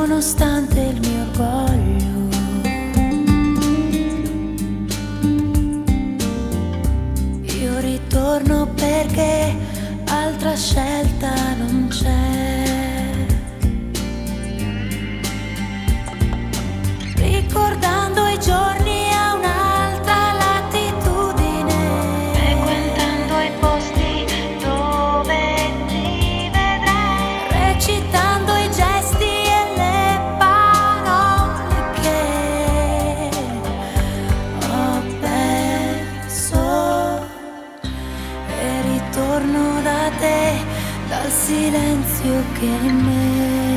nonostante il mio orgoglio. Io ritorno perché altra scelta non c'è. Ricordando i giorni a un'altra latitudine, frequentando i posti dove ti vedrei, recitando i gesti e le parole che ho perso, e ritorno da te, dal silenzio che in me